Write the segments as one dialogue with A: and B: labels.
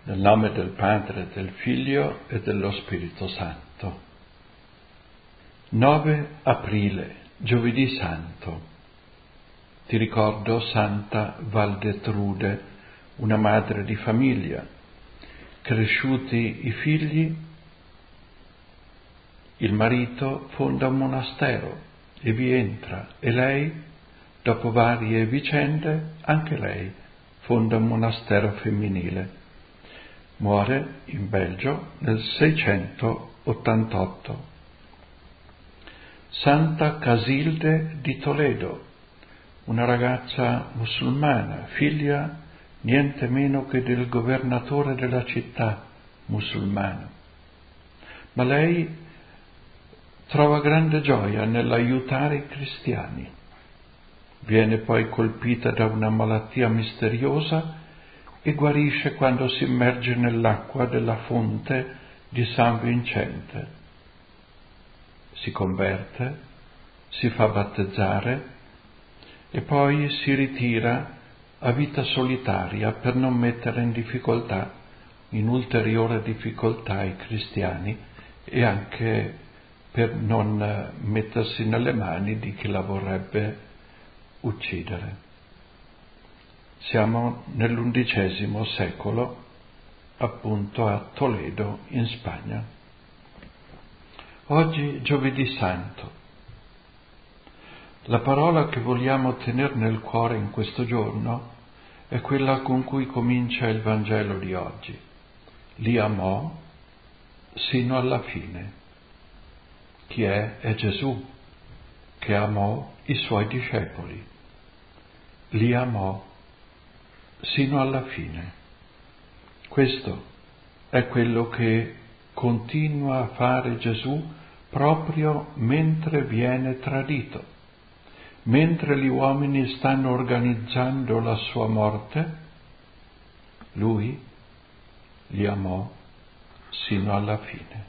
A: Nel nome del Padre, del Figlio e dello Spirito Santo. 9 aprile, Giovedì Santo. Ti ricordo Santa Valdetrude, una madre di famiglia. Cresciuti i figli, il marito fonda un monastero e vi entra, e lei, dopo varie vicende, anche lei fonda un monastero femminile. Muore in Belgio nel 688. Santa Casilde di Toledo, una ragazza musulmana, figlia niente meno che del governatore della città musulmana. Ma lei trova grande gioia nell'aiutare i cristiani. Viene poi colpita da una malattia misteriosa e guarisce quando si immerge nell'acqua della fonte di San Vincente. Si converte, si fa battezzare e poi si ritira a vita solitaria per non mettere in ulteriore difficoltà i cristiani e anche per non mettersi nelle mani di chi la vorrebbe uccidere. Siamo nell'undicesimo secolo, appunto a Toledo, in Spagna. Oggi Giovedì Santo. La parola che vogliamo tenere nel cuore in questo giorno è quella con cui comincia il Vangelo di oggi. Li amò sino alla fine. Chi è? È Gesù, che amò i suoi discepoli. Li amò sino alla fine. Questo è quello che continua a fare Gesù proprio mentre viene tradito, mentre gli uomini stanno organizzando la sua morte. Lui li amò sino alla fine.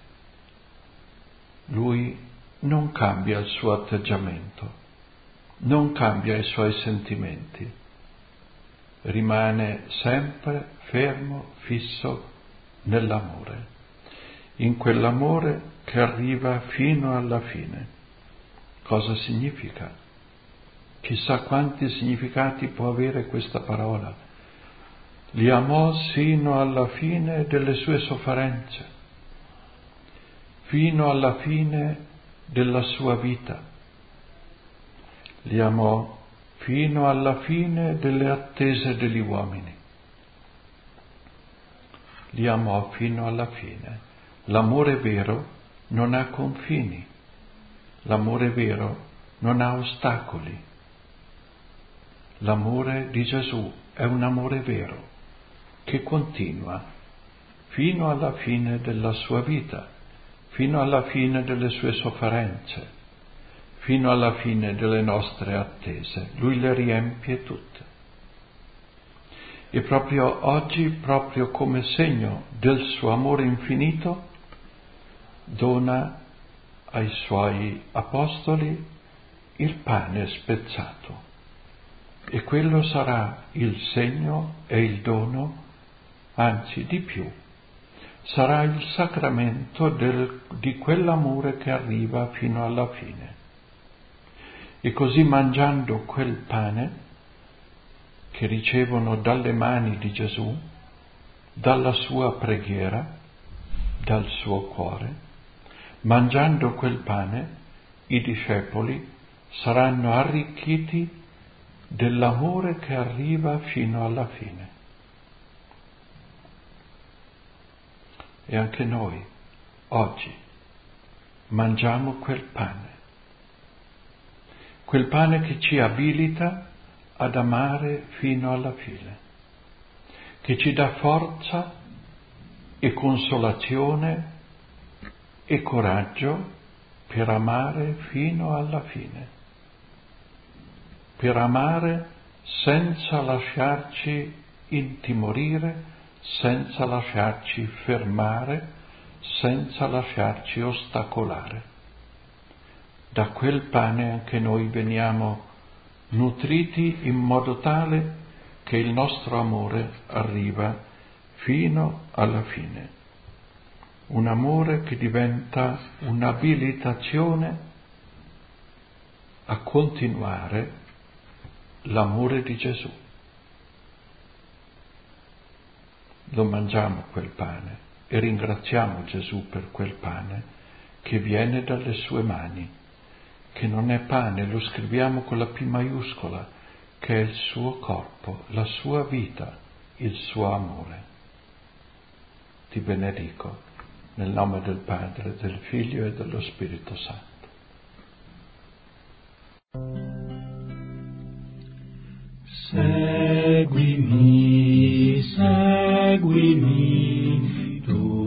A: Lui non cambia il suo atteggiamento, non cambia i suoi sentimenti. Rimane sempre fermo, fisso nell'amore, in quell'amore che arriva fino alla fine. Cosa significa? Chissà quanti significati può avere questa parola. Li amò sino alla fine delle sue sofferenze, fino alla fine della sua vita. Li amò fino alla fine delle attese degli uomini. Li amò fino alla fine. L'amore vero non ha confini. L'amore vero non ha ostacoli. L'amore di Gesù è un amore vero che continua fino alla fine della sua vita, fino alla fine delle sue sofferenze, fino alla fine delle nostre attese. Lui le riempie tutte. E proprio oggi, proprio come segno del suo amore infinito, dona ai suoi apostoli il pane spezzato. E quello sarà il segno e il dono, anzi di più, sarà il sacramento di quell'amore che arriva fino alla fine. E così, mangiando quel pane che ricevono dalle mani di Gesù, dalla sua preghiera, dal suo cuore, mangiando quel pane, i discepoli saranno arricchiti dell'amore che arriva fino alla fine. E anche noi, oggi, mangiamo quel pane che ci abilita ad amare fino alla fine, che ci dà forza e consolazione e coraggio per amare fino alla fine, per amare senza lasciarci intimorire, senza lasciarci fermare, senza lasciarci ostacolare. Da quel pane anche noi veniamo nutriti in modo tale che il nostro amore arriva fino alla fine. Un amore che diventa un'abilitazione a continuare l'amore di Gesù. Lo mangiamo quel pane e ringraziamo Gesù per quel pane che viene dalle sue mani, che non è pane, lo scriviamo con la P maiuscola, che è il suo corpo, la sua vita, il suo amore. Ti benedico nel nome del Padre, del Figlio e dello Spirito Santo.
B: Seguimi, seguimi, tu